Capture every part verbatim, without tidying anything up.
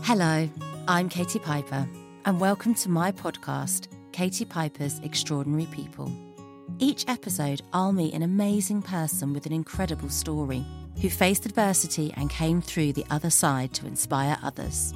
Hello, I'm Katie Piper, and welcome to my podcast, Katie Piper's Extraordinary People. Each episode, I'll meet an amazing person with an incredible story who faced adversity and came through the other side to inspire others.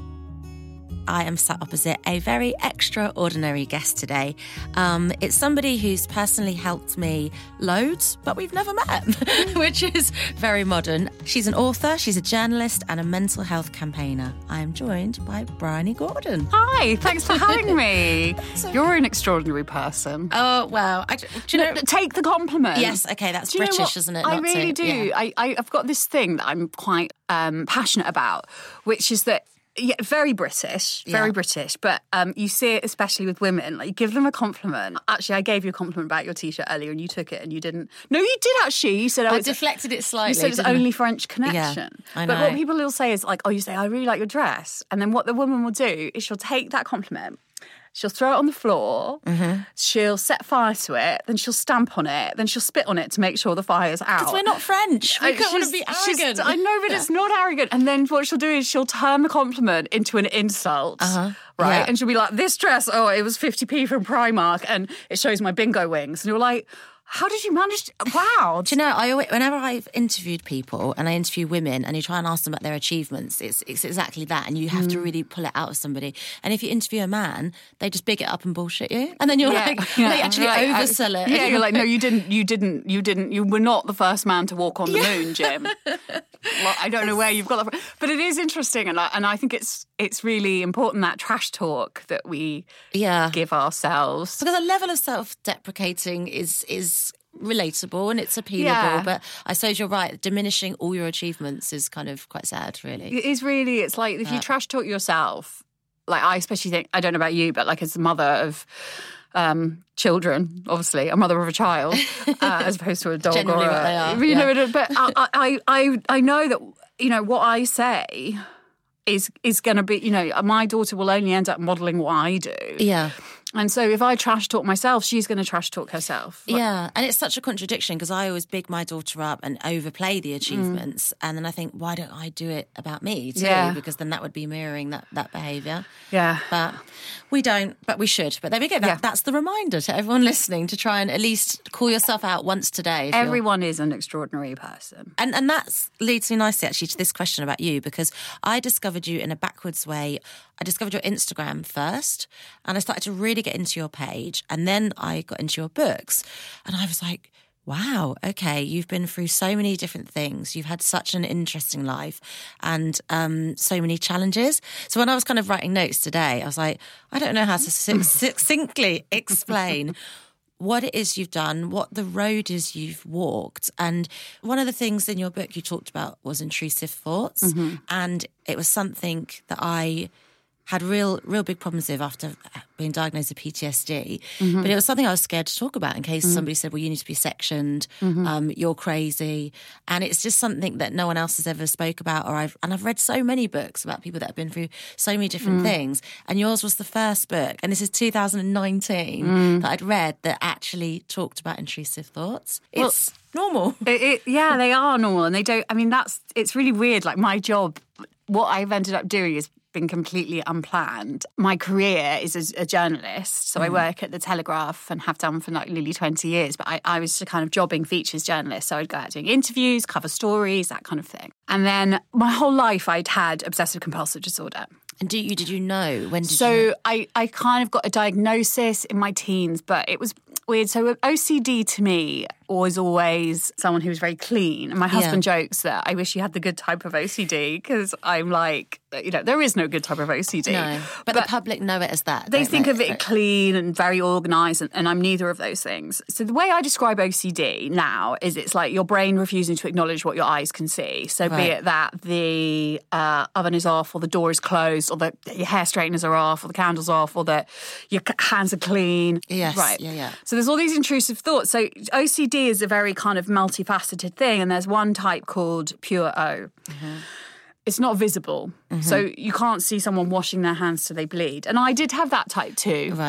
I am sat opposite a very extraordinary guest today. Um, it's somebody who's personally helped me loads, but we've never met, which is very modern. She's an author, she's a journalist, and a mental health campaigner. I am joined by Bryony Gordon. Hi, thanks for having me. so, You're an extraordinary person. Oh, well, I, do you know... Take the compliment. Yes, okay, that's British, isn't it? I Not really to, do. Yeah. I, I, I've got this thing that I'm quite um, passionate about, which is that Yeah, very British, very Yeah. British. But um, you see it especially with women. Like, you give them a compliment. Actually, I gave you a compliment about your T-shirt earlier, and you took it, and you didn't. No, you did actually. You said I oh, it's deflected it slightly. You said it's didn't only I? French connection. Yeah, I But what know. people will say is like, oh, you say I really like your dress, and then what the woman will do is she'll take that compliment. She'll throw it on the floor, Mm-hmm. she'll set fire to it, then she'll stamp on it, then she'll spit on it to make sure the fire's out. Because we're not French. We Uh, don't want to she's- be she's- arrogant. I know, but Yeah. it's not arrogant. And then what she'll do is she'll turn the compliment into an insult, Uh-huh. right? Yeah. And she'll be like, this dress, oh, it was fifty p from Primark, and it shows my bingo wings. And you're like, how did you manage to... Wow. Do you know, I always, whenever I've interviewed people and I interview women and you try and ask them about their achievements, it's it's exactly that. And you have to really pull it out of somebody. And if you interview a man, they just big it up and bullshit you. And then you're Yeah. like, Yeah. they actually Like, uh, oversell it. Yeah, you're like, no, you didn't, you didn't, you didn't, you were not the first man to walk on the moon, Jim. Well, I don't know where you've got that from. But it is interesting, and I, and I think it's it's really important, that trash talk that we Yeah. give ourselves. Because a level of self-deprecating is is relatable and it's appealable. Yeah. But I suppose you're right. Diminishing all your achievements is kind of quite sad, really. It is really, it's like if you Yeah. trash talk yourself, like I especially think, I don't know about you, but like as a mother of um, children, obviously, a mother of a child, uh, as opposed to a dog Generally or a, what they are, you yeah. know, but I, I, I, I know that, you know, what I say is is going to be, you know, my daughter will only end up modelling what I do. Yeah. And so if I trash talk myself, she's going to trash talk herself. Like, Yeah, and it's such a contradiction because I always big my daughter up and overplay the achievements, and then I think, why don't I do it about me too? Yeah. Because then that would be mirroring that that behaviour. Yeah. But we don't, but we should. But there we go. That, Yeah. That's the reminder to everyone listening to try and at least call yourself out once today. if you're- Everyone is an extraordinary person. And and that leads me nicely actually to this question about you, because I discovered you in a backwards way. I discovered your Instagram first, and I started to really get into your page, and then I got into your books, and I was like, wow, okay, you've been through so many different things. You've had such an interesting life and um, so many challenges. So when I was kind of writing notes today, I was like, I don't know how to suc- succinctly explain what it is you've done, what the road is you've walked. And one of the things in your book you talked about was intrusive thoughts. Mm-hmm. And it was something that I had real, real big problems with after being diagnosed with P T S D. Mm-hmm. But it was something I was scared to talk about in case mm-hmm. somebody said, well, you need to be sectioned, Mm-hmm. um, you're crazy. And it's just something that no one else has ever spoke about. Or I've And I've read so many books about people that have been through so many different Mm. things. And yours was the first book, and this is two thousand nineteen, Mm. that I'd read that actually talked about intrusive thoughts. It's normal. It, it, yeah, they are normal, and they don't. I mean, that's it's really weird. Like my job, what I've ended up doing has been completely unplanned. My career is as a journalist, so mm. I work at the Telegraph and have done for like nearly twenty years. But I, I was a kind of jobbing features journalist, so I'd go out doing interviews, cover stories, that kind of thing. And then my whole life, I'd had obsessive compulsive disorder. And do you did you know when? Did so you know? I, I kind of got a diagnosis in my teens, but it was weird. So O C D to me was always someone who was very clean. And my husband Yeah. jokes that I wish you had the good type of O C D, because I'm like, you know, there is no good type of O C D. No, but, but the public know it as that. They don't think they? of it clean and very organised, and, and I'm neither of those things. So the way I describe O C D now is it's like your brain refusing to acknowledge what your eyes can see. So Right. be it that the uh, oven is off, or the door is closed, or that your hair straighteners are off, or the candle's off, or that your c- hands are clean. Yes, Right. yeah, yeah. So there's all these intrusive thoughts. So O C D is a very kind of multifaceted thing, and there's one type called pure O. Mm-hmm. It's not visible. Mm-hmm. So you can't see someone washing their hands till they bleed. And I did have that type too. Right.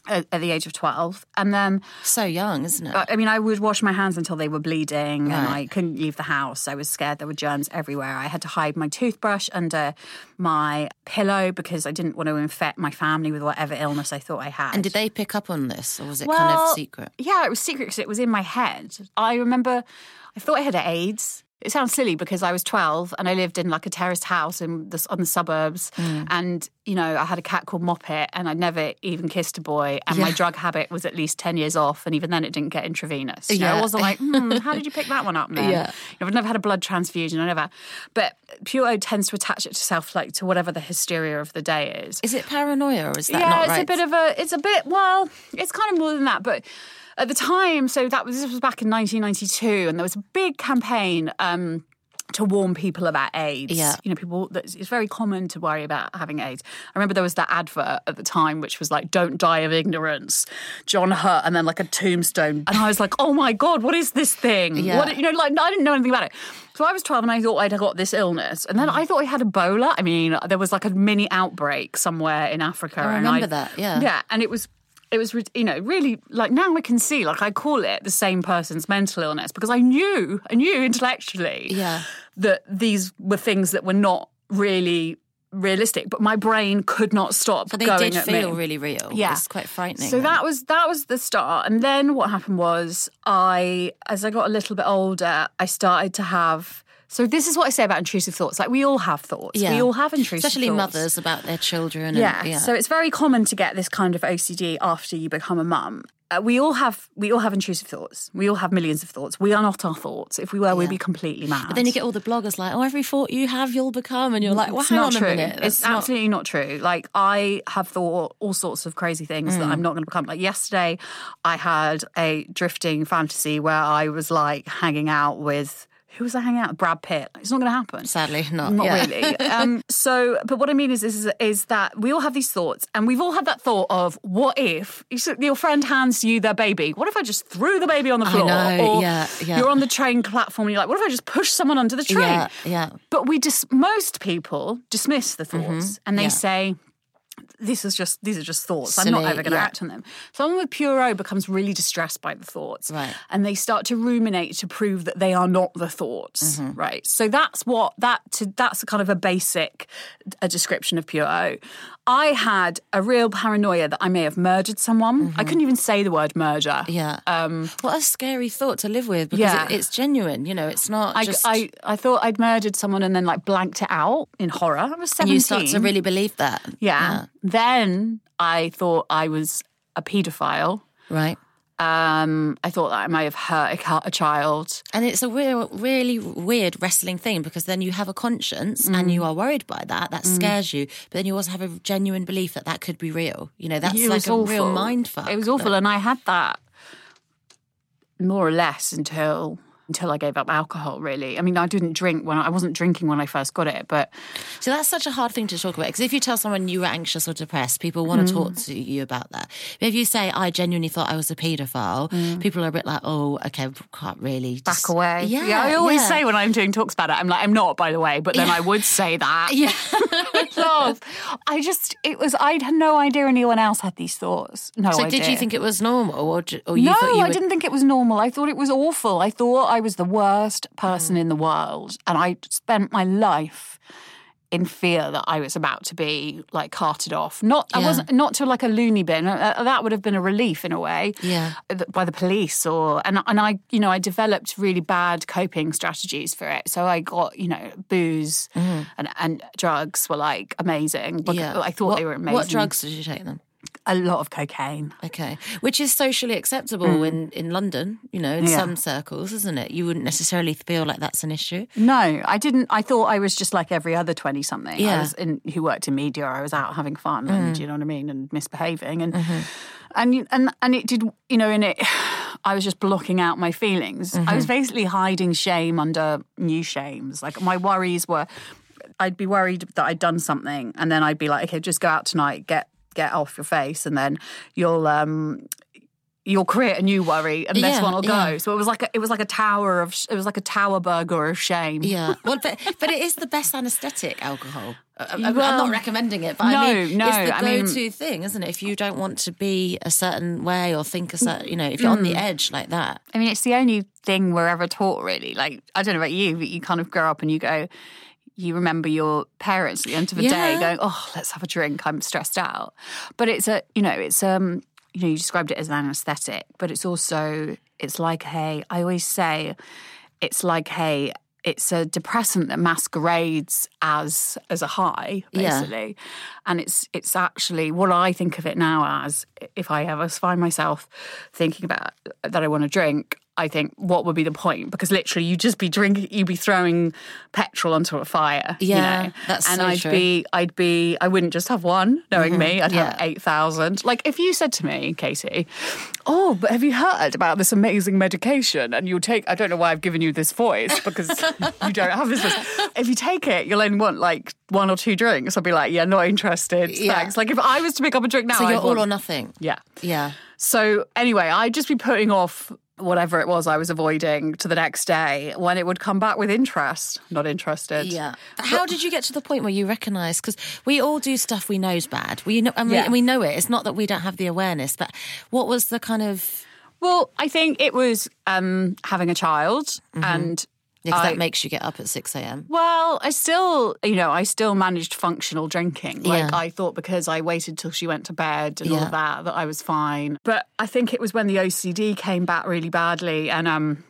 at, at the age of twelve. And then... So young, isn't it? I mean, I would wash my hands until they were bleeding Right. and I couldn't leave the house. I was scared there were germs everywhere. I had to hide my toothbrush under my pillow because I didn't want to infect my family with whatever illness I thought I had. And did they pick up on this, or was it well, kind of secret? Yeah, it was secret because it was in my head. I remember I thought I had AIDS. It sounds silly because I was twelve and I lived in like a terraced house in the, on the suburbs mm. and, you know, I had a cat called Moppet and I'd never even kissed a boy and yeah. my drug habit was at least ten years off and even then it didn't get intravenous. You yeah. know, I wasn't like, hmm, how did you pick that one up then? Yeah. You know, I've never had a blood transfusion, I never. But Pure O tends to attach itself like to whatever the hysteria of the day is. Is it paranoia or is that yeah, not right? right? Yeah, it's a bit of a, it's a bit, well, it's kind of more than that, but... At the time, so that was this was back in nineteen ninety-two, and there was a big campaign um, to warn people about AIDS. Yeah. You know, people, it's very common to worry about having AIDS. I remember there was that advert at the time, which was like, don't die of ignorance, John Hurt, and then like a tombstone. And I was like, oh my God, what is this thing? Yeah. What, you know, like I didn't know anything about it. So I was twelve and I thought I'd got this illness. And then I thought I had Ebola. I mean, there was like a mini outbreak somewhere in Africa. I and remember I, that, yeah. Yeah, and it was... It was, you know, really, like, now I can see, like, I call it the same person's mental illness because I knew, I knew intellectually yeah. that these were things that were not really realistic, but my brain could not stop so they going did at feel me. really real. Yeah. It's quite frightening. So right? that was that was the start. And then what happened was I, as I got a little bit older, I started to have... So this is what I say about intrusive thoughts. Like, we all have thoughts. Yeah. We all have intrusive Especially thoughts. mothers about their children. And, yeah. yeah. So it's very common to get this kind of O C D after you become a mum. Uh, we all have we all have intrusive thoughts. We all have millions of thoughts. We are not our thoughts. If we were, yeah. we'd be completely mad. But then you get all the bloggers like, oh, every thought you have, you'll become. And you're like, well, it's hang not on true. a minute. That's It's not... absolutely not true. Like, I have thought all sorts of crazy things mm. that I'm not going to become. Like, yesterday, I had a drifting fantasy where I was, like, hanging out with... Who was I hanging out with? Brad Pitt. It's not going to happen. Sadly, not. Not yeah. really. Um, so, but what I mean is, is, is that we all have these thoughts, and we've all had that thought of, what if your friend hands you their baby? What if I just threw the baby on the floor? I know, or yeah, yeah. you're on the train platform, and you're like, what if I just push someone onto the train? Yeah, yeah. But we dis- most people dismiss the thoughts, mm-hmm. and they yeah. say, This is just these are just thoughts. Silly, I'm not ever going to yeah. act on them. Someone with Pure O becomes really distressed by the thoughts, right. and they start to ruminate to prove that they are not the thoughts, mm-hmm. right? So that's what that to, that's kind of a basic a description of Pure O. I had a real paranoia that I may have murdered someone. Mm-hmm. I couldn't even say the word murder. Yeah. Um, what a scary thought to live with because yeah. it, it's genuine. You know, it's not I, just. I I thought I'd murdered someone and then like blanked it out in horror. I was seventeen. You start to really believe that. Yeah. yeah. Then I thought I was a paedophile. Right. Um, I thought that I might have hurt a, a child. And it's a real, really weird wrestling thing because then you have a conscience mm. and you are worried by that. That mm. scares you. But then you also have a genuine belief that that could be real. You know, that's it like a awful. real mindfuck. It was awful. But... And I had that more or less until... until I gave up alcohol, really. I mean, I didn't drink when I, I wasn't drinking when I first got it, but... So that's such a hard thing to talk about, because if you tell someone you were anxious or depressed, people want to mm. talk to you about that. But if you say, I genuinely thought I was a paedophile, mm. people are a bit like, oh, okay, can't really... Just... Back away. Yeah, yeah I always yeah. say when I'm doing talks about it, I'm like, I'm not, by the way, but then yeah. I would say that. Yeah. Love. I just, it was, I had no idea anyone else had these thoughts. No so idea. did you think it was normal? Or, or you no, thought you I were... didn't think it was normal. I thought it was awful. I thought I was the worst person mm. in the world, and I spent my life in fear that I was about to be like carted off. Not, yeah. I wasn't not to like a loony bin. Uh, that would have been a relief in a way, yeah, by the police or and and I, you know, I developed really bad coping strategies for it. So I got, you know, booze mm. and and drugs were like amazing. But yeah. I thought what, they were amazing. What drugs did you take them? A lot of cocaine. Okay. Which is socially acceptable mm. in, in London, you know, in yeah. some circles, isn't it? You wouldn't necessarily feel like that's an issue. No, I didn't. I thought I was just like every other twenty-something. Yeah. I was in, who worked in media. I was out having fun mm. and, you know what I mean, and misbehaving. And, mm-hmm. and, and, and it did, you know, in it, I was just blocking out my feelings. Mm-hmm. I was basically hiding shame under new shames. Like my worries were, I'd be worried that I'd done something and then I'd be like, okay, just go out tonight, get get off your face, and then you'll um you'll create a new worry and this Yeah, one will go. yeah. So it was like a, it was like a tower of it was like a tower burger of shame. Yeah, well, but but it is the best anaesthetic, alcohol. I, I, I'm Well, not recommending it, but no, I mean, no, it's the I mean- go-to thing, isn't it? If you don't want to be a certain way or think a certain, you know, if you're on the edge like that. I mean, it's the only thing we're ever taught, really. Like, I don't know about you, but you kind of grow up and you go, you remember your parents at the end of the Yeah. day going, oh, let's have a drink, I'm stressed out. But it's a, you know, it's, um, you know, you described it as an anaesthetic, but it's also, it's like, hey, I always say, it's like, hey, it's a depressant that masquerades as as a high, basically. Yeah. And it's it's actually what I think of it now as, if I ever find myself thinking about that I want to drink, I think, what would be the point? Because literally, you'd just be drinking, you'd be throwing petrol onto a fire. Yeah, you know? that's and so I'd true. be, I'd be, I wouldn't just have one. Knowing mm-hmm. me, I'd yeah. have eight thousand. Like if you said to me, Katie, "Oh, but have you heard about this amazing medication?" And you'll take, I don't know why I've given you this voice because you don't have this voice. If you take it, you'll only want like one or two drinks. I'll be like, "Yeah, not interested. Yeah. Thanks." Like if I was to pick up a drink now, so you're I'd all want, or nothing. Yeah, yeah. So anyway, I'd just be putting off whatever it was I was avoiding to the next day when it would come back with interest. Not interested. Yeah. But how did you get to the point where you recognise? Because we all do stuff we know's bad. We know, and we, Yeah. we know it. It's not that we don't have the awareness. But what was the kind of? Well, I think it was um, having a child Mm-hmm. and. Yeah, 'cause I- that makes you get up at six a.m. Well, I still, you know, I still managed functional drinking. Like, Yeah. I thought because I waited till she went to bed and all Yeah. of that, that I was fine. But I think it was when the O C D came back really badly and um,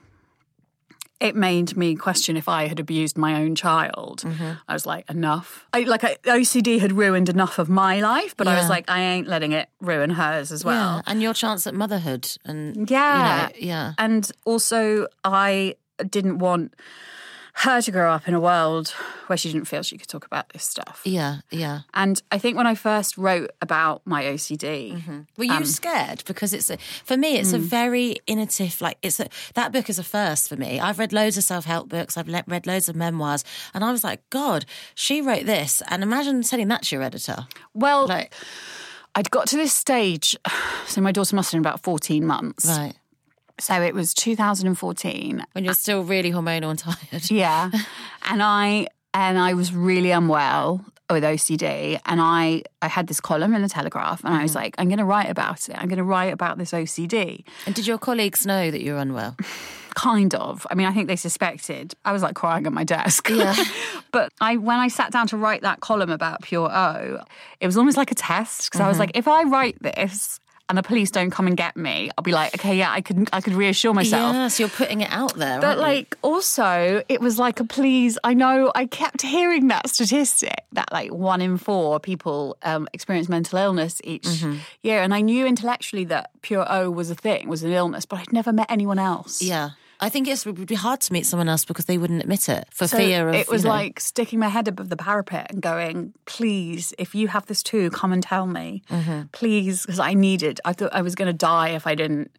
it made me question if I had abused my own child. Mm-hmm. I was like, enough. I, like, I, O C D had ruined enough of my life, but I was Yeah. like, I ain't letting it ruin hers as well. Yeah. And your chance at motherhood. And, Yeah. you know, yeah. And also, I didn't want her to grow up in a world where she didn't feel she could talk about this stuff. Yeah, yeah. And I think when I first wrote about my O C D, Mm-hmm. Were you Um, scared? Because it's a, for me, it's a very innovative. Like it's a, that book is a first for me. I've read loads of self-help books. I've le- read loads of memoirs, and I was like, God, she wrote this. And imagine sending that to your editor. well, Like, I'd got to this stage. So my daughter must have been about fourteen months. right So it was two thousand fourteen. when you're still really hormonal and tired. Yeah. and I and I was really unwell with O C D. And I, I had this column in the Telegraph and I was like, I'm going to write about it. I'm going to write about this O C D. And did your colleagues know that you were unwell? Kind of. I mean, I think they suspected. I was like crying at my desk. Yeah. But I, when I sat down to write that column about Pure O, it was almost like a test because I was like, if I write this and the police don't come and get me, I'll be like, okay, yeah, I could, I could reassure myself. Yeah, so you're putting it out there. But aren't you? like, also, it was like a please. I know I kept hearing that statistic that like one in four people um, experience mental illness each Mm-hmm. year, and I knew intellectually that Pure O was a thing, was an illness, but I'd never met anyone else. yeah. I think it's, it would be hard to meet someone else because they wouldn't admit it for So fear of. it was you know, like sticking my head above the parapet and going, please, if you have this too, come and tell me. Mm-hmm. Please, because I needed, I thought I was going to die if I didn't.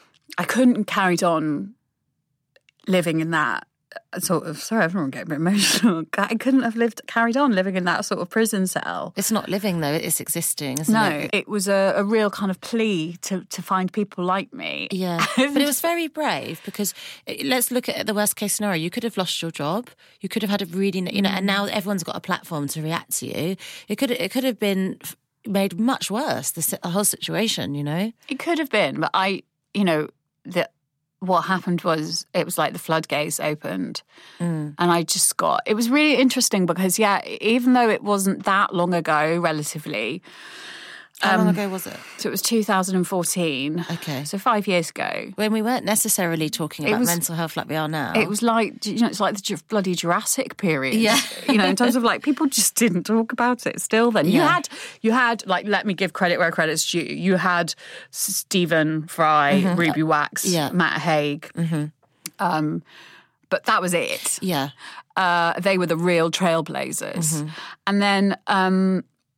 I couldn't carry on living in that sort of, sorry, everyone getting a bit emotional. I couldn't have lived, carried on living in that sort of prison cell. It's not living though; it's existing, isn't No, it? it was a, a real kind of plea to, to find people like me. Yeah, but it was very brave because let's look at the worst case scenario. You could have lost your job. You could have had a really, you know, and now everyone's got a platform to react to you. It could, it could have been made much worse. The, si- the whole situation, you know. It could have been, but I, you know, the, what happened was it was like the floodgates opened Mm. and I just got, it was really interesting because, yeah, even though it wasn't that long ago, relatively. How um, long ago was it? So it was two thousand fourteen. Okay. So five years ago. When we weren't necessarily talking It about was- mental health like we are now. It was like, you know, it's like the Ju- bloody Jurassic period. Yeah. You know, in terms of like, people just didn't talk about it still then. You Yeah. had, you had, like, let me give credit where credit's due. You had Stephen Fry, Ruby Wax, Yeah. Matt Haig. Um, but that was it. yeah. Uh, they were the real trailblazers. And then um,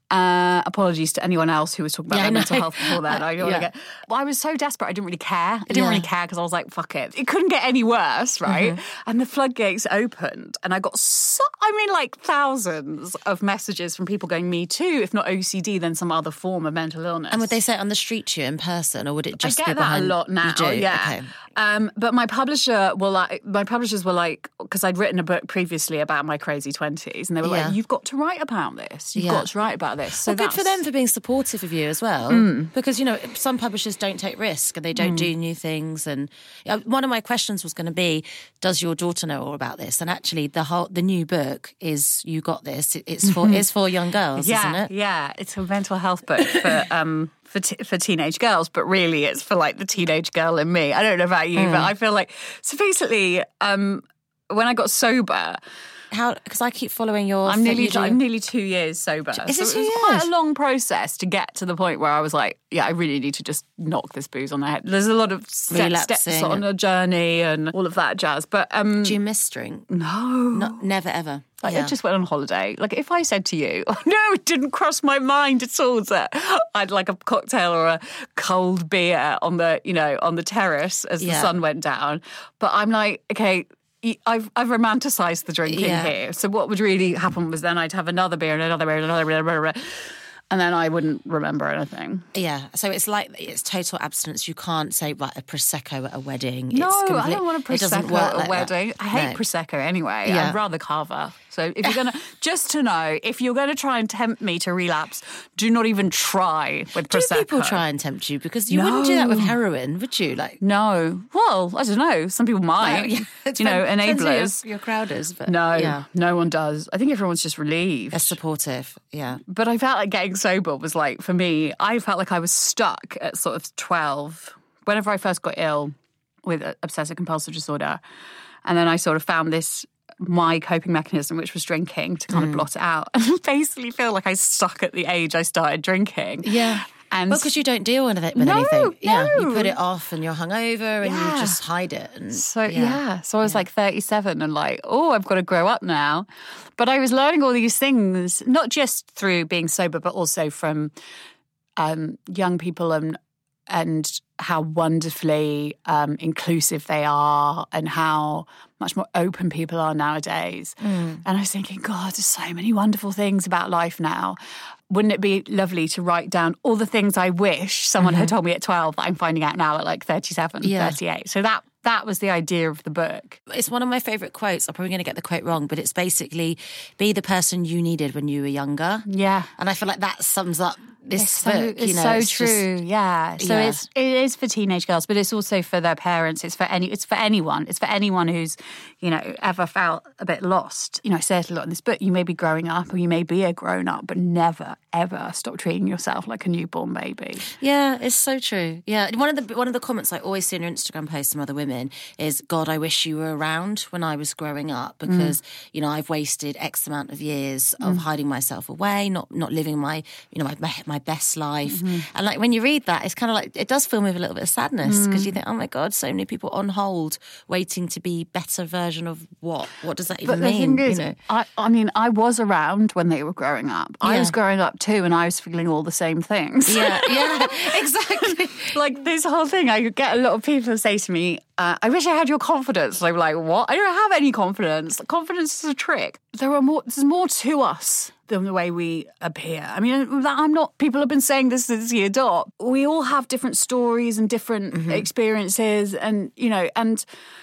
Uh, apologies to anyone else who was talking about Yeah, their I know. mental health before that. I don't Yeah. want to get. Well, I was so desperate. I didn't really care. I didn't Yeah. really care because I was like, "Fuck it." It couldn't get any worse, right? Mm-hmm. And the floodgates opened, and I got so. I mean, like thousands of messages from people going, "Me too." If not O C D, then some other form of mental illness. And would they say it on the street to you in person, or would it just I be get that behind? a lot now. You do? Yeah. Okay. Um, but my publisher were like, my publishers were like, because I'd written a book previously about my crazy twenties, and they were Yeah. like, "You've got to write about this. You've Yeah. got to write about this." So Well, good for that's- them for being supportive of you as well, Mm. because you know some publishers don't take risk and they don't do new things. And uh, one of my questions was going to be, does your daughter know all about this? And actually, the whole the new book is "You Got This." It- It's for it's for young girls, yeah, isn't it? Yeah, it's a mental health book for um for t- for teenage girls, but really it's for like the teenage girl in me. I don't know about you, but I feel like so basically, um, when I got sober. How? Because I keep following your. I'm nearly you do- I'm nearly two years sober. Is it so two it was years? quite a long process to get to the point where I was like, yeah, I really need to just knock this booze on the head. There's a lot of step, steps Relapsing. on a journey and all of that jazz. But um, Do you miss drink? no, Not never ever. like, Yeah. I just went on holiday. Like if I said to you, no, it didn't cross my mind at all that I'd like a cocktail or a cold beer on the, you know, on the terrace as the Yeah. sun went down. But I'm like, okay, I've I've romanticised the drinking Yeah. here. So what would really happen was then I'd have another beer and another beer and another beer, blah, blah, blah, and then I wouldn't remember anything. Yeah, so it's like it's total abstinence. You can't say right a prosecco at a wedding. No, it's I complete- don't want a it doesn't prosecco work at a like that. wedding. I hate No. prosecco anyway. Yeah. I'd rather cava. So if you're gonna, just to know, if you're going to try and tempt me to relapse, do not even try with Do prosecco. people try and tempt you? Because you wouldn't do that with No. heroin, would you? Like, No. Well, I don't know. Some people might. yeah, it you know, depends- depends who enablers. Your, your crowders, but No, yeah, no one does. I think everyone's just relieved. they're supportive. Yeah, But I felt like getting sober was like, for me, I felt like I was stuck at sort of twelve. Whenever I first got ill with obsessive compulsive disorder. And then I sort of found this, my coping mechanism, which was drinking, to kind Mm. of blot it out. And basically feel like I stuck at the age I started drinking. yeah. And Because you don't deal with it with No, anything. Yeah, you no. put it off and you're hungover and Yeah. you just hide it. And So, yeah. So I was like thirty-seven and like, oh, I've got to grow up now. But I was learning all these things, not just through being sober, but also from um, young people and and how wonderfully um, inclusive they are and how much more open people are nowadays. Mm. And I was thinking, God, there's so many wonderful things about life now. Wouldn't it be lovely to write down all the things I wish someone had told me at twelve that I'm finding out now at like thirty-seven, Yeah. thirty-eight? So that that was the idea of the book. It's one of my favourite quotes. I'm probably going to get the quote wrong, but it's basically be the person you needed when you were younger. Yeah. And I feel like that sums up this It's so, book. it's you know, so it's just- true. yeah. So Yeah. it's it is for teenage girls, but it's also for their parents. It's for any. It's for anyone. It's for anyone who's, you know, ever felt a bit lost. You know, I say it a lot in this book. You may be growing up, or you may be a grown up, but never ever stop treating yourself like a newborn baby. Yeah, it's so true. Yeah, one of the one of the comments I always see in your Instagram posts from other women is, "God, I wish you were around when I was growing up because you know I've wasted X amount of years of hiding myself away, not not living my you know my my best life." And like when you read that, it's kind of like it does fill me with a little bit of sadness because you think, "Oh my God, so many people on hold waiting to be better version of what? What does that even But the mean?" thing is, you know? I, I mean, I was around when they were growing up. I Yeah. was growing up too, and I was feeling all the same things. Yeah, yeah, exactly. Like this whole thing, I get a lot of people who say to me, uh, I wish I had your confidence. I'm like, what? I don't have any confidence. Confidence is a trick. There are more, there's more to us than the way we appear. I mean, that- I'm not, people have been saying this since year dot. We all have different stories and different Mm-hmm. experiences and, you know, and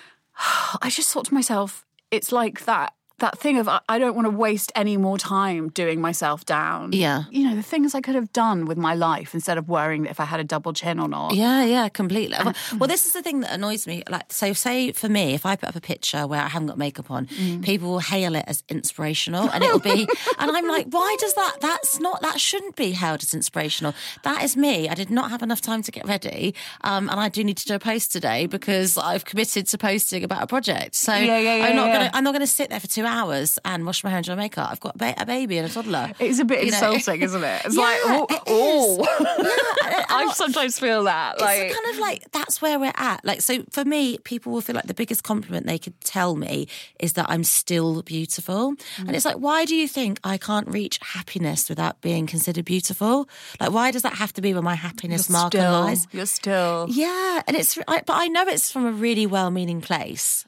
I just thought to myself, it's like that. That thing of, I I don't want to waste any more time doing myself down. Yeah. You know, the things I could have done with my life instead of worrying if I had a double chin or not. Yeah, yeah, completely. Well, well, this is the thing that annoys me. Like, so say for me, if I put up a picture where I haven't got makeup on, people will hail it as inspirational, and it'll be, and I'm like, why does that? That's not. That shouldn't be hailed as inspirational. That is me. I did not have enough time to get ready, um, and I do need to do a post today because I've committed to posting about a project. So Yeah, yeah, yeah, I'm not yeah. gonna. I'm not gonna sit there for two hours and wash my hair and do my makeup. I've got a, ba- a baby and a toddler. It's a bit you insulting, know? Isn't it? It's yeah, like, oh, it oh. Yeah, I sometimes feel that. It's Like, kind of like, that's where we're at. Like, so for me, people will feel like the biggest compliment they could tell me is that I'm still beautiful. Mm. And it's like, why do you think I can't reach happiness without being considered beautiful? Like, why does that have to be where my happiness you're marker still, lies? You're still. Yeah, and it's, I, but I know it's from a really well-meaning place.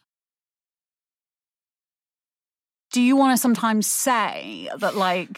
Do you want to sometimes say that, like,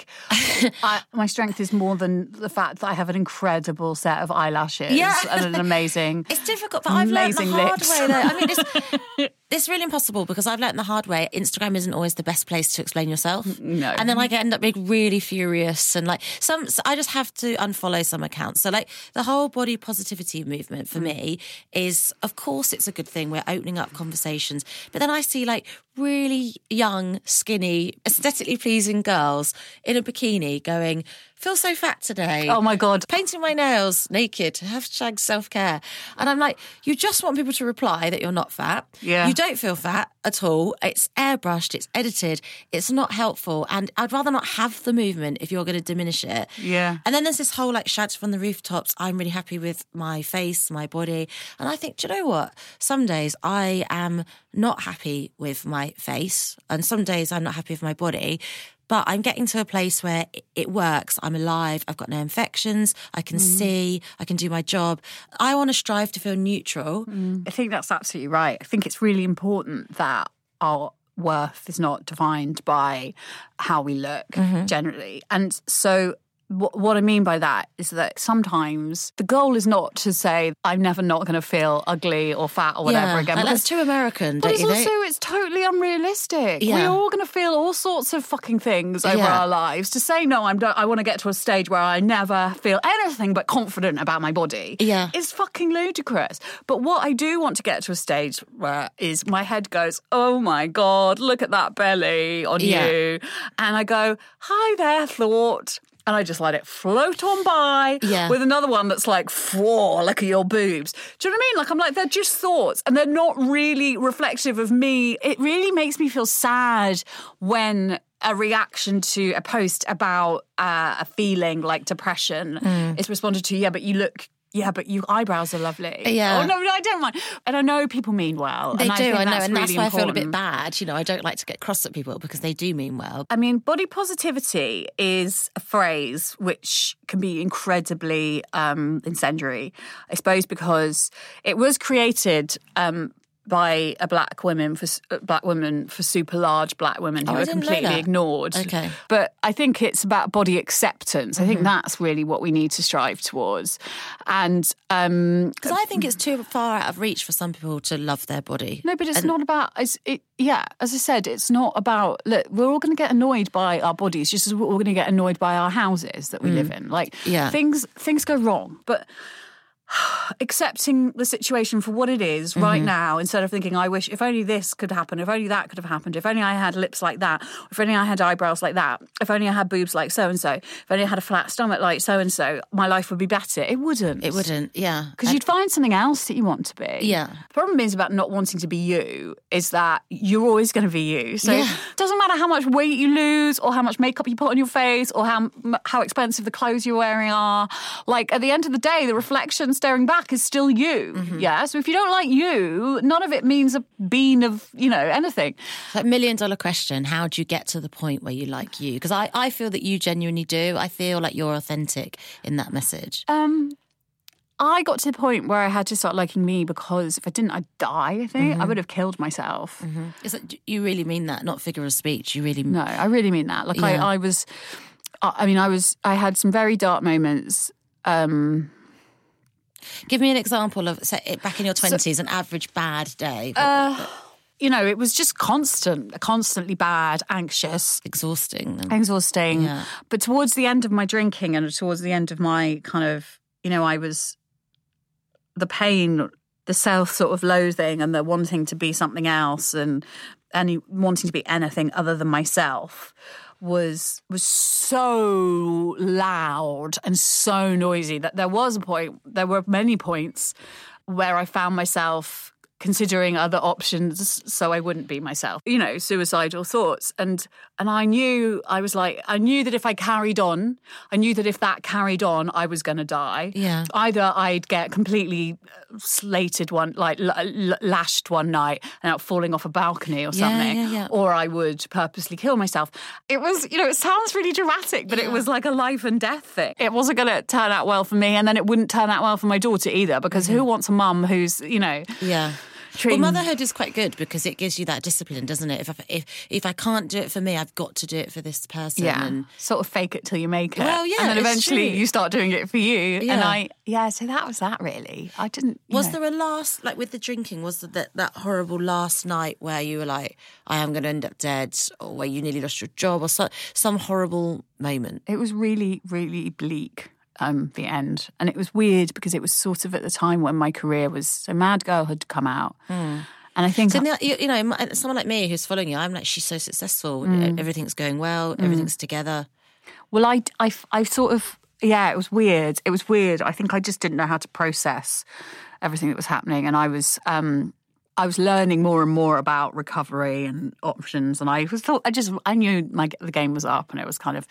I, my strength is more than the fact that I have an incredible set of eyelashes yeah. and an amazing, it's difficult, but I've learned the hard lips. way. Though. I mean, it's, it's really impossible because I've learned the hard way. Instagram isn't always the best place to explain yourself. No, and then I get end up being really furious and like some. So I just have to unfollow some accounts. So like the whole body positivity movement for mm. me is, of course, it's a good thing. We're opening up conversations, but then I see like really young, skinny, aesthetically pleasing girls in a bikini going, feel so fat today. Oh my God. Painting my nails naked, hashtag self-care. And I'm like, you just want people to reply that you're not fat. Yeah. You don't feel fat at all. It's airbrushed, it's edited, it's not helpful. And I'd rather not have the movement if you're going to diminish it. Yeah. And then there's this whole like shout from the rooftops, I'm really happy with my face, my body. And I think, do you know what? Some days I am not happy with my face and some days I'm not happy with my body. But I'm getting to a place where it works. I'm alive. I've got no infections. I can mm. see. I can do my job. I want to strive to feel neutral. Mm. I think that's absolutely right. I think it's really important that our worth is not defined by how we look mm-hmm. generally. And so what I mean by that is that sometimes the goal is not to say I'm never not going to feel ugly or fat or whatever yeah, again. Like that's too American, but don't it's you also think? It's totally unrealistic. Yeah. We're all going to feel all sorts of fucking things over yeah. our lives. To say no, I'm. I want to get to a stage where I never feel anything but confident about my body. Yeah, is fucking ludicrous. But what I do want to get to a stage where is my head goes, oh my God, look at that belly on yeah. you, and I go, hi there, thought. And I just let it float on by yeah. with another one that's like, whoa, look at your boobs. Do you know what I mean? Like, I'm like, they're just thoughts and they're not really reflective of me. It really makes me feel sad when a reaction to a post about uh, a feeling like depression mm. is responded to, yeah, but you look... Yeah, but your eyebrows are lovely. Yeah. Oh, no, no, I don't mind. And I know people mean well. They and do, I, think I know. that's and really that's why important. I feel a bit bad. You know, I don't like to get cross at people because they do mean well. I mean, body positivity is a phrase which can be incredibly um, incendiary, I suppose, because it was created... Um, by a black woman for uh, black women for super large black women who oh, are completely ignored. Okay, but I think it's about body acceptance. Mm-hmm. I think that's really what we need to strive towards, and because um, I think it's too far out of reach for some people to love their body. No, but it's and, not about. It's, it, yeah, as I said, it's not about. Look, we're all going to get annoyed by our bodies, just as we're going to get annoyed by our houses that we mm. live in. Like yeah. things, things go wrong, but. Accepting the situation for what it is mm-hmm. right now instead of thinking, I wish if only this could happen, if only that could have happened, if only I had lips like that, if only I had eyebrows like that, if only I had boobs like so-and-so, if only I had a flat stomach like so-and-so, my life would be better. It wouldn't. It wouldn't, yeah. Because you'd find something else that you want to be. Yeah. The problem is about not wanting to be you is that you're always going to be you. So yeah. it doesn't matter how much weight you lose or how much makeup you put on your face or how how expensive the clothes you're wearing are. Like, at the end of the day, the reflection staring back is still you. Mm-hmm. Yeah. So if you don't like you, none of it means a bean of, you know, anything. Like, million dollar question, how do you get to the point where you like you? Because I, I feel that you genuinely do. I feel like you're authentic in that message. Um, I got to the point where I had to start liking me because if I didn't, I'd die, I think. Mm-hmm. I would have killed myself. Mm-hmm. Is that, you really mean that? Not figure of speech. You really... No, I really mean that. Like, yeah. I, I was... I mean, I was... I had some very dark moments... Um, Give me an example of, say, back in your twenties, so, an average bad day. Uh, you know, it was just constant, constantly bad, anxious. Exhausting. Exhausting. Yeah. But towards the end of my drinking and towards the end of my kind of, you know, I was, the pain, the self sort of loathing and the wanting to be something else and any wanting to be anything other than myself was was so loud and so noisy that there was a point, there were many points where I found myself considering other options so I wouldn't be myself, you know, suicidal thoughts. And and I knew, I was like, I knew that if I carried on, I knew that if that carried on, I was going to die. Yeah. Either I'd get completely slated one, like l- l- lashed one night and out falling off a balcony or something, yeah, yeah, yeah. or I would purposely kill myself. It was, you know, it sounds really dramatic, but Yeah. it was like a life and death thing. It wasn't going to turn out well for me, and then it wouldn't turn out well for my daughter either, because mm-hmm. who wants a mum who's, you know... Yeah. Treating... Well, motherhood is quite good because it gives you that discipline, doesn't it? If I, if if I can't do it for me, I've got to do it for this person. Yeah, and... sort of fake it till you make it. Well, yeah, and then eventually true. you start doing it for you. Yeah. And I, yeah, so that was that really. I didn't. Was know. there a last, like with the drinking, was there that, that horrible last night where you were like, I am going to end up dead, or where you nearly lost your job, or so, some horrible moment? It was really, really bleak. Um, the end. And it was weird because it was sort of at the time when my career was, so Mad Girl had come out. Mm. And I think... So, now, you, you know, someone like me who's following you, I'm like, she's so successful. Mm. Everything's going well. Mm. Everything's together. Well, I, I, I sort of, yeah, it was weird. It was weird. I think I just didn't know how to process everything that was happening. And I was... Um, I was learning more and more about recovery and options, and I was thought I just I knew my the game was up, and it was kind of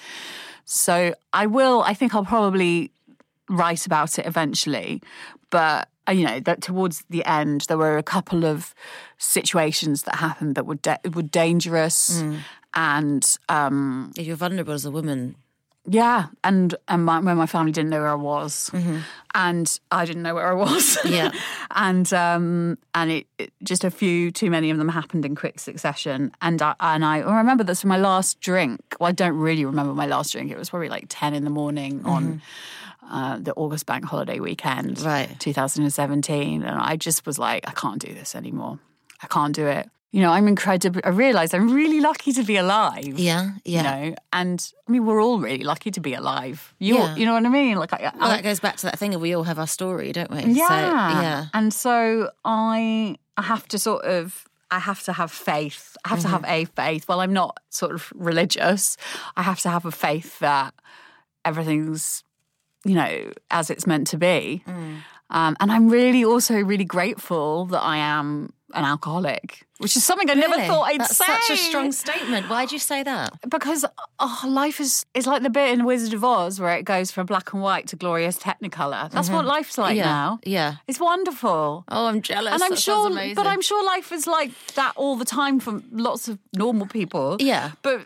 so. I will. I think I'll probably write about it eventually, but you know that towards the end there were a couple of situations that happened that were da- were dangerous, mm. and um, you're vulnerable as a woman. Yeah, and and my, when my family didn't know where I was, mm-hmm. and I didn't know where I was, yeah, and um, and it, it just a few too many of them happened in quick succession, and I and I remember this from my last drink. Well, I don't really remember my last drink. It was probably like ten in the morning mm-hmm. on uh, the August bank holiday weekend, right, two thousand seventeen, and I just was like, I can't do this anymore. I can't do it. You know, I'm incredible. I realise I'm really lucky to be alive. Yeah, yeah. You know, and I mean, we're all really lucky to be alive. You, yeah. you know what I mean? Like, I, well, I, that goes back to that thing of we all have our story, don't we? Yeah, so, yeah. And so I, I have to sort of, I have to have faith. I have mm-hmm. to have a faith. Well, I'm not sort of religious. I have to have a faith that everything's, you know, as it's meant to be. Mm. Um, and I'm really also really grateful that I am an alcoholic, which is something I really? never thought I'd That's say. That's such a strong statement. Why'd you say that? Because oh, life is is like the bit in Wizard of Oz where it goes from black and white to glorious Technicolor. That's mm-hmm. what life's like yeah. now. Yeah, it's wonderful. Oh, I'm jealous. And I'm that sure, sounds amazing. but I'm sure life is like that all the time for lots of normal people. Yeah, but.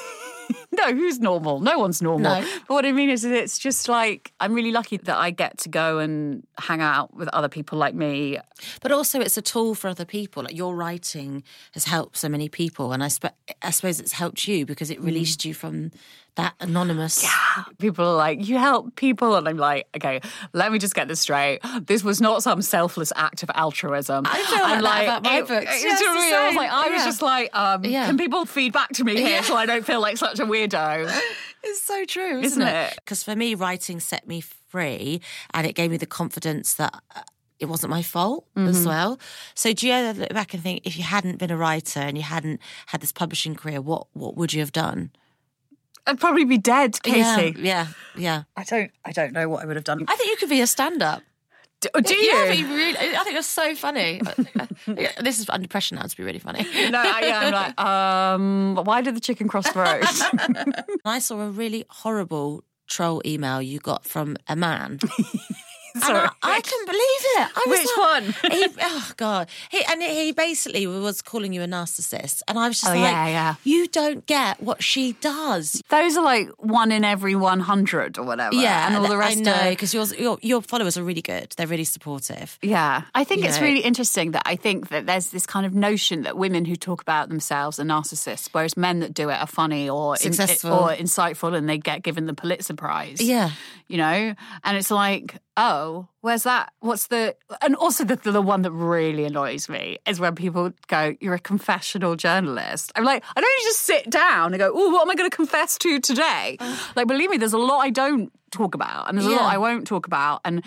No, who's normal? No one's normal. No. But what I mean is it's just like, I'm really lucky that I get to go and hang out with other people like me. But also it's a tool for other people. Like your writing has helped so many people. And I, spe- I suppose it's helped you because it released mm. you from that anonymous... Yeah. People are like, you help people. And I'm like, okay, let me just get this straight. This was not some selfless act of altruism. I feel like, like that about my it, books. It, Yes, you know what I mean? I was like, I yeah. was just like, um, yeah. can people feed back to me here yeah. so I don't feel like such a weirdo? It's so true, isn't, isn't it? it? Because for me, writing set me free and it gave me the confidence that it wasn't my fault mm-hmm. as well. So do you ever look back and think, if you hadn't been a writer and you hadn't had this publishing career, what what would you have done? I'd probably be dead, Casey. Yeah, yeah, yeah. I don't, I don't know what I would have done. I think you could be a stand-up. Do, do you? Yeah, I think, really, I think that's so funny. This is under pressure now to be really funny. No, I, yeah, I'm like, um, why did the chicken cross the road? I saw a really horrible troll email you got from a man. Sorry. And I, I couldn't believe it. I was Which like, one? he, oh, God. He, and he basically was calling you a narcissist. And I was just oh, like, yeah, yeah. you don't get what she does. Those are like one in every one hundred or whatever. Yeah. And all the rest I know, are... because your, your followers are really good. They're really supportive. Yeah. I think you it's know. really interesting that I think that there's this kind of notion that women who talk about themselves are narcissists, whereas men that do it are funny or, Successful. In, or insightful and they get given the Pulitzer Prize. Yeah. You know? And it's like, oh, where's that? What's the... And also the, the one that really annoys me is when people go, you're a confessional journalist. I'm like, I don't just sit down and go, oh, what am I going to confess to today? Like, believe me, there's a lot I don't talk about and there's yeah. a lot I won't talk about. And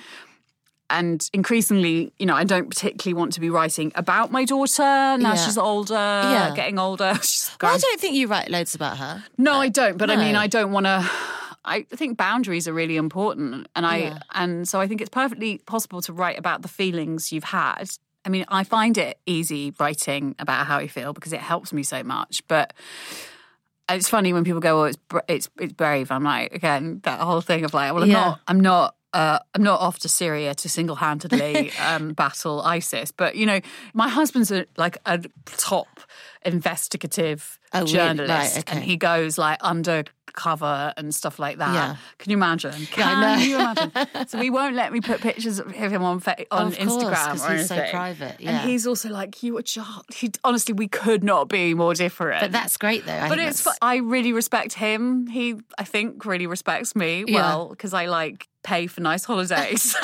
and increasingly, you know, I don't particularly want to be writing about my daughter. Now yeah. she's older, yeah. getting older. She's well, I don't think you write loads about her. No, I don't. But no. I mean, I don't want to... I think boundaries are really important, and I yeah. and so I think it's perfectly possible to write about the feelings you've had I mean, I find it easy writing about how I feel because it helps me so much. But it's funny when people go, "Oh, it's it's it's brave." I'm like, again, that whole thing of like, well, I'm Yeah. not, I'm not. Uh, I'm not off to Syria to single-handedly um, battle ISIS, but you know, my husband's a, like a top investigative Oh, really? journalist, Right, okay. and he goes like undercover and stuff like that. Yeah. Can you imagine? Can I know. you imagine? So he won't let me put pictures of him on fa- on Of course, Instagram 'cause or he's so anything. private, yeah. And he's also like, you are just. He honestly, we could not be more different. But that's great, though. I But think it's. that's- fu- I really respect him. He, I think, really respects me. Yeah. Well, because I like pay for nice holidays.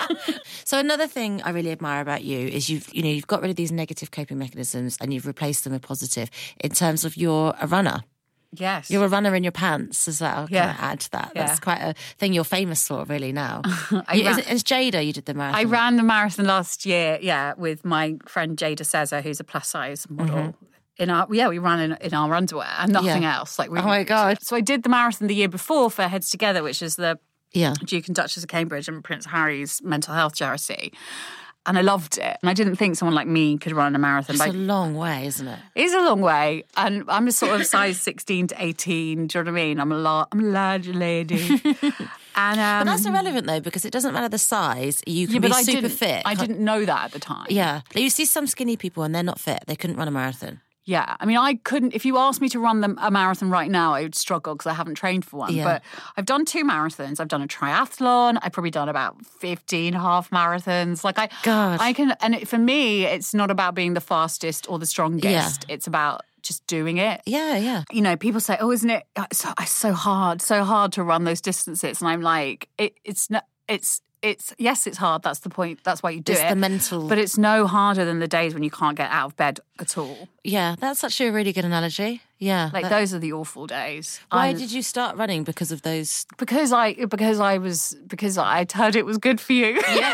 So another thing I really admire about you is you've you know you've got rid of these negative coping mechanisms and you've replaced them with positive in terms of you're a runner. Yes. You're a runner in your pants as well. Can Yeah. I add to that? Yeah. That's quite a thing you're famous for, really, now. I You- ran- is it, it's Jada you did the marathon. I ran the marathon last year, yeah, with my friend Jada Cesar, who's a plus size model. Mm-hmm. In our yeah, we ran in, in our underwear and nothing Yeah. else. Like we, Oh my God. So I did the marathon the year before for Heads Together, which is the Yeah. Duke and Duchess of Cambridge and Prince Harry's mental health charity. And I loved it. And I didn't think someone like me could run a marathon. It's But a long way, isn't it? it's a long way. And I'm a sort of size sixteen to eighteen. Do you know what I mean? I'm a, lar- I'm a large lady. and um, But that's irrelevant, though, because it doesn't matter the size. You can yeah, be but I super didn't, fit. I didn't know that at the time. Yeah. You see some skinny people and they're not fit. They couldn't run a marathon. Yeah, I mean, I couldn't, if you asked me to run the, a marathon right now, I would struggle because I haven't trained for one. Yeah. But I've done two marathons. I've done a triathlon. I've probably done about fifteen half marathons. Like I, God. I can, and it, for me, it's not about being the fastest or the strongest. It's about just doing it. Yeah, yeah. You know, people say, "Oh, isn't it it's so, it's so hard, so hard to run those distances?" And I'm like, it, "It's not. It's it's yes, it's hard. That's the point. That's why you do It's it. the mental- but it's no harder than the days when you can't get out of bed at all. Yeah, that's actually a really good analogy. Yeah. Like that- those are the awful days. Why I- did you start running? Because of those... Because I because I was because I heard it was good for you. Yeah.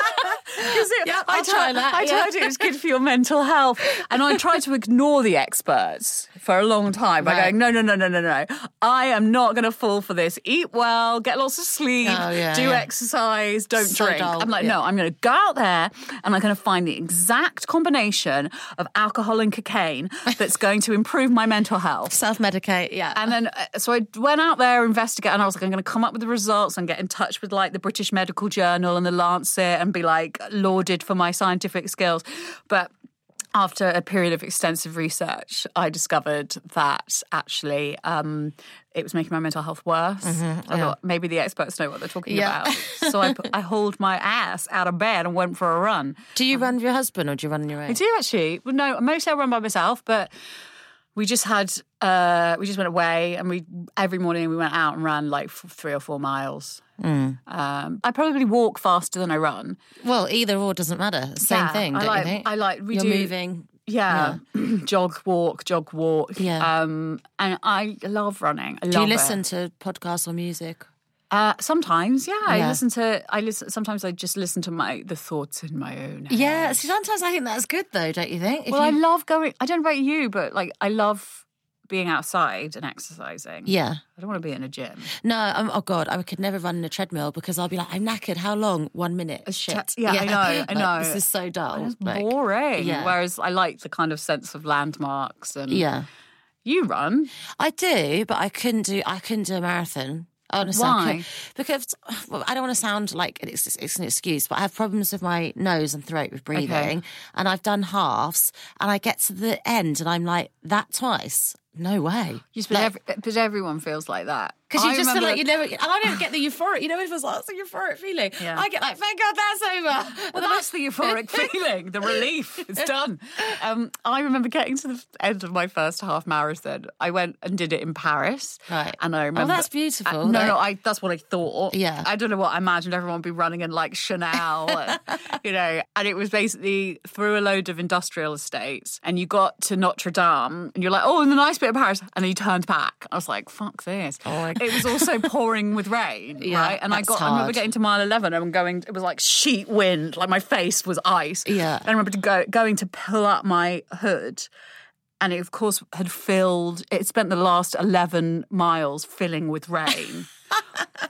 Yeah, I I'll try heard- that, I yeah. heard it was good for your mental health, and I tried to ignore the experts for a long time by Right. going, no, no, no, no, no, no. I am not going to fall for this. Eat well, get lots of sleep, Oh, yeah, do yeah. exercise, don't So drink. dull, I'm like, yeah. no, I'm going to go out there and I'm going to find the exact combination of alcohol and cocaine that's going to improve my mental health. Self-medicate, yeah. And then, uh, so I went out there, investigate, and I was like, I'm going to come up with the results and get in touch with like the British Medical Journal and the Lancet and be like lauded for my scientific skills. But after a period of extensive research, I discovered that actually um, it was making my mental health worse. I thought maybe the experts know what they're talking Yeah. about. So I, put, I hauled my ass out of bed and went for a run. Do you run with your husband or do you run on your own? I do actually. Well, no, mostly I run by myself, but we just had uh, we just went away and we every morning we went out and ran like f- three or four miles. Mm. Um, I probably walk faster than I run. Well, either or doesn't matter. Same Yeah, thing, I don't like, you think? I like we You're do moving. Yeah, jog, walk, jog, walk. Yeah. Um, and I love running. I Do you love listen it. to podcasts or music? Uh, sometimes, yeah, I Yeah. listen to. I listen. Sometimes I just listen to my the thoughts in my own head. Yeah, see, sometimes I think that's good though, don't you think? If Well, I you- love going. I don't know about you, but like I love being outside and exercising. Yeah. I don't want to be in a gym. No, I'm, oh God, I could never run in a treadmill because I'll be like, I'm knackered. How long? One minute. Shit. yeah, I know, I Like, know. This is so dull. It's Like, boring. yeah. Whereas I like the kind of sense of landmarks and Yeah. you run. I do, but I couldn't do. I couldn't do a marathon. Honestly, I Why? couldn't. Because well, I don't want to sound like it's, it's an excuse, but I have problems with my nose and throat with breathing, Okay. and I've done halves, and I get to the end, and I'm like, that twice. No way. Yes, but, every, but everyone feels like that. Because you I just feel remember- like you never, and I don't get the euphoric. You know, it was like, it's a euphoric feeling. Yeah. I get like, thank God that's over. Well, that's the euphoric feeling, the relief. It's done. Um, I remember getting to the end of my first half marathon. I went and did it in Paris. Right. And I remember. Oh, that's beautiful. Uh, no, Like- no, I, that's what I thought. Yeah. I don't know what I imagined everyone would be running in like Chanel, and, you know. And it was basically through a load of industrial estates. And you got to Notre Dame and you're like, oh, in the nice bit of Paris. And then you turned back. I was like, fuck this. Oh my God. It was also pouring with rain, Yeah, right? And I that's got, I remember hard. getting to mile eleven and going, it was like sheet wind, like my face was ice. Yeah. And I remember to go, going to pull up my hood, and it, of course, had filled, it spent the last eleven miles filling with rain.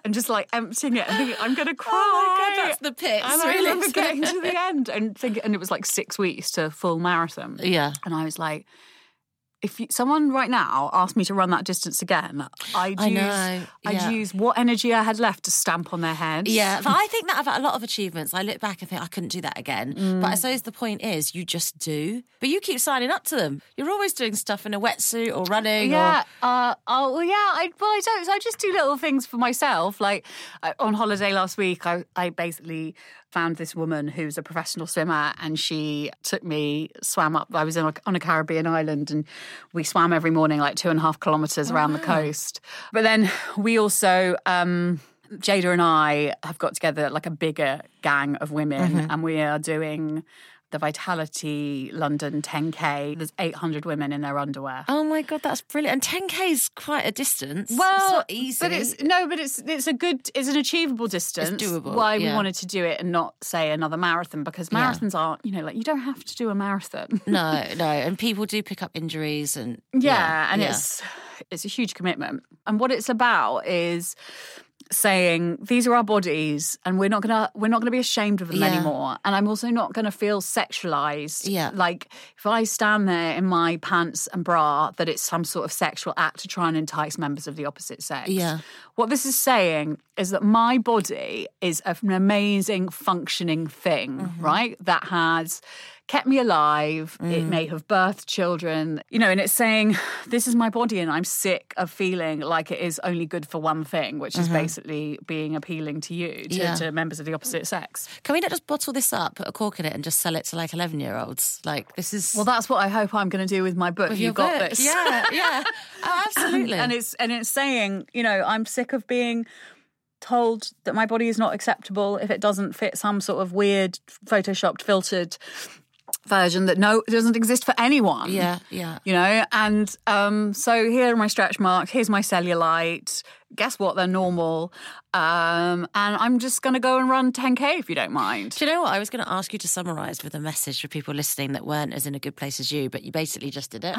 and just like emptying it and thinking, I'm going to cry. Oh my God, that's the pits. And I really. remember getting to the end and thinking, and it was like six weeks to full marathon. Yeah. And I was like, if you, someone right now asked me to run that distance again, I'd I use, know, yeah. I'd use what energy I had left to stamp on their heads. Yeah, but I think that about a lot of achievements. I look back and think I couldn't do that again. Mm. But I suppose the point is you just do. But you keep signing up to them. You're always doing stuff in a wetsuit or running. Yeah. Or... Uh, oh, well, yeah. I, well, I don't. So I just do little things for myself. Like uh, on holiday last week, I, I basically found this woman who's a professional swimmer, and she took me, swam up. I was in a, on a Caribbean island, and we swam every morning like two and a half kilometres around oh, wow. the coast. But then we also, um, Jada and I have got together like a bigger gang of women, mm-hmm. and we are doing the Vitality London ten K. There's eight hundred women in their underwear. Oh my God, that's brilliant. And ten K is quite a distance. Well, it's not easy. But it's, no, but it's it's a good, it's an achievable distance. It's doable. Why yeah. we wanted to do it and not, say, another marathon, because marathons yeah. aren't, you know, like you don't have to do a marathon. No, no. And people do pick up injuries and... Yeah, yeah and yeah. it's it's a huge commitment. And what it's about is... saying these are our bodies and we're not gonna we're not gonna be ashamed of them yeah. anymore, and I'm also not gonna feel sexualized. Yeah, like if I stand there in my pants and bra, that it's some sort of sexual act to try and entice members of the opposite sex. Yeah, what this is saying is that my body is an amazing functioning thing, mm-hmm. right? That has kept me alive. Mm. It may have birthed children, you know, and it's saying, this is my body and I'm sick of feeling like it is only good for one thing, which mm-hmm. is basically being appealing to you, to, yeah. to members of the opposite sex. Can we not just bottle this up, put a cork in it and just sell it to like eleven-year-olds? Like, this is... Well, that's what I hope I'm going to do with my book. With You've got book. this. Yeah, yeah. Oh, absolutely. and it's and it's saying, you know, I'm sick of being told that my body is not acceptable if it doesn't fit some sort of weird, photoshopped, filtered version that no, it doesn't exist for anyone. Yeah, yeah. You know, and um, so here are my stretch marks, here's my cellulite. Guess what? They're normal. Um, and I'm just going to go and run ten K if you don't mind. Do you know what? I was going to ask you to summarise with a message for people listening that weren't as in a good place as you, but you basically just did it.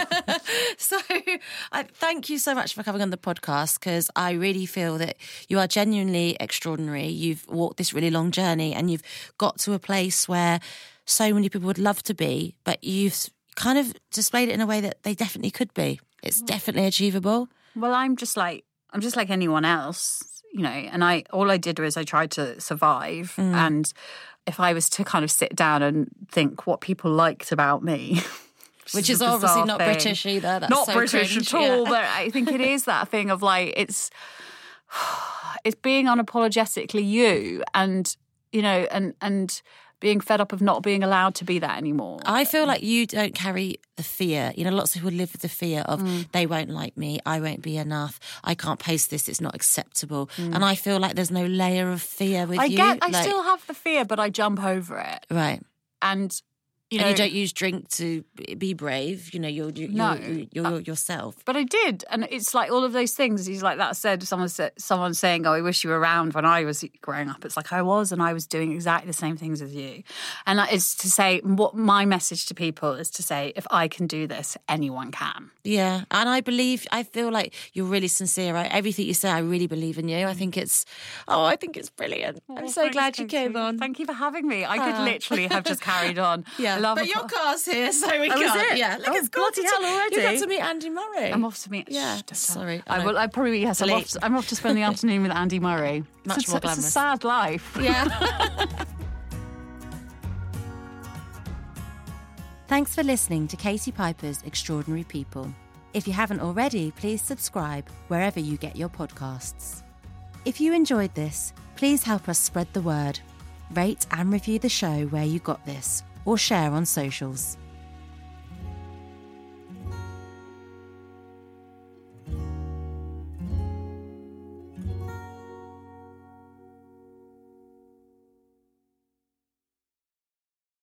So I thank you so much for coming on the podcast, because I really feel that you are genuinely extraordinary. You've walked this really long journey and you've got to a place where so many people would love to be, but you've kind of displayed it in a way that they definitely could be. It's definitely achievable. Well, I'm just like, I'm just like anyone else, you know, and I, all I did was I tried to survive. Mm. And if I was to kind of sit down and think what people liked about me, which, which is, is obviously not thing. British either. That's not so British cringe, at all, yeah. but I think it is that thing of like, it's, it's being unapologetically you, and, you know, and, and, being fed up of not being allowed to be that anymore. I feel like you don't carry the fear. You know, lots of people live with the fear of mm. they won't like me, I won't be enough, I can't post this, it's not acceptable. Mm. And I feel like there's no layer of fear with I you. Get, I like, still have the fear, but I jump over it. Right. And... You know, and you don't use drink to be brave. You know, you're you're, no, you're, you're uh, yourself. But I did, and it's like all of those things. He's like that said. Someone said, someone saying, "Oh, I wish you were around when I was growing up." It's like I was, and I was doing exactly the same things as you. And that is to say, what my message to people is to say, if I can do this, anyone can. Yeah, and I believe. I feel like you're really sincere. Right? Everything you say, I really believe in you. I think it's. Oh, I think it's brilliant. Oh, I'm so glad you came on. Thank you for having me. I could uh. literally have just carried on. Yeah, I love but your car's here, so we oh, can't. It? Yeah, look, oh, it's bloody hell already. You got to meet Andy Murray. I'm off to meet. Yeah, Shh, sorry. I, I will. I probably yes. I'm off, to, I'm off to spend the afternoon with Andy Murray. Much it's more a, glamorous. It's a sad life. Yeah. Thanks for listening to Katie Piper's Extraordinary People. If you haven't already, please subscribe wherever you get your podcasts. If you enjoyed this, please help us spread the word. Rate and review the show where you got this, or share on socials.